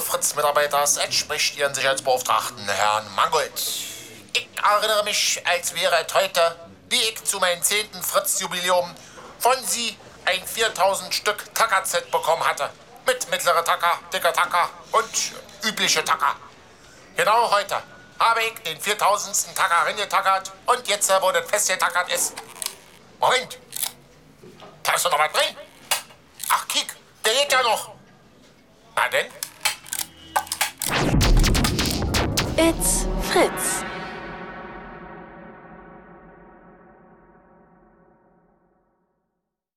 Fritz-Mitarbeiters entspricht Ihren Sicherheitsbeauftragten, Herrn Mangold. Ich erinnere mich, als wäre es heute, wie ich zu meinem 10. Fritz-Jubiläum von Sie ein 4000 Stück Tacker-Set bekommen hatte. Mit mittlere Tacker, dicke Tacker und übliche Tacker. Genau heute habe ich den 4000. Tacker reingetackert und jetzt, wo das festgetackert ist. Moment, da ist doch noch was drin. Ach, kick, der geht ja noch. Na denn? It's Fritz.